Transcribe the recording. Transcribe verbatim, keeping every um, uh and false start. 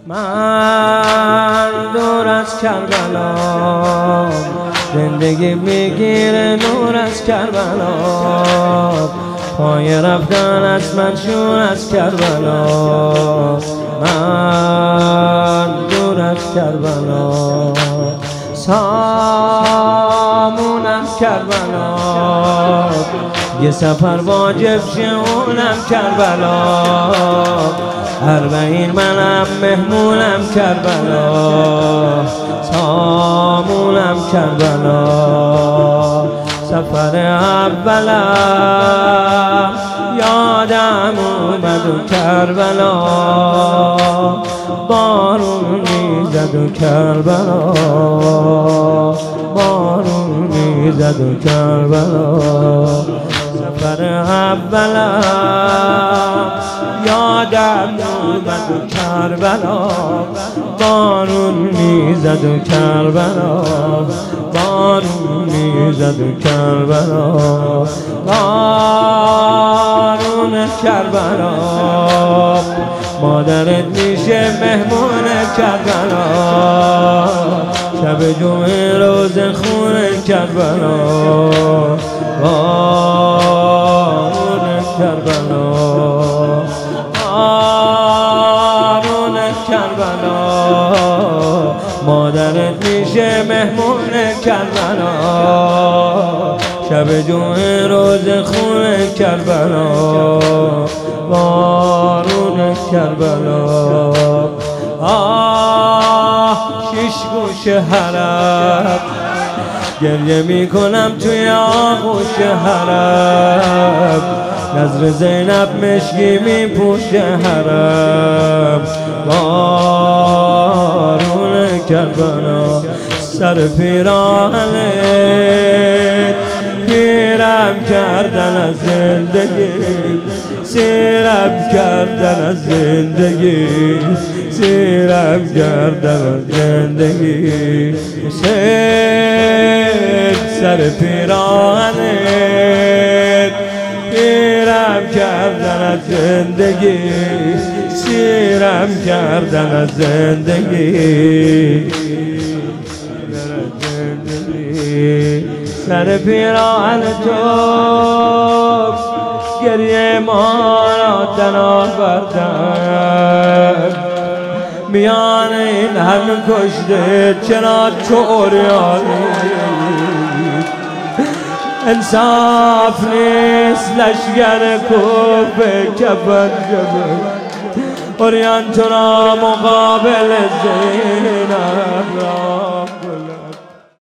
من دور از کربلا زندگی میگیره نور از کربلا، پای رفتن از من شور از کربلا. من دور از کربلا سامون از کربلا، یه سفر واجب شونم کربلا، اربعین منم مهمونم کربلا، سامونم کربلا. سفر اولم یادم اومد و کربلا، بارون میزد و کربلا، بارون میزد و کربلا. سفر اولم یادم اومد و کربلا، بارون میزد و کربلا، بارون میزد و کربلا، بارون کربلا. مادرت میشه مهمون کربلا، شب جمعه روز خونه کربلا، بارون کربلا، بارون کربلا. مادرت میشه مهمون کربلا، شب جمعه روز خونه کربلا، بارون کربلا. آه شیش گوش حرم گریه میکنم توی آغوش حرم، نظر زینب مشکی میپوشه حرم، بارون کربلا. سر پیراهنت پیرم کردن از زندگی، سیرم کردن از زندگی، سیرم کردن از زندگی. سر پیراهنت پیرم کردن از زندگی، سیرم کردن از زندگی. سر پیراهن تو گریه ما را دنا بردن، میان این همه کشته چرا تو عریانی؟ انصاف نیست لشگر کوفه کفن جبه عریان تو را مقابل زینب را.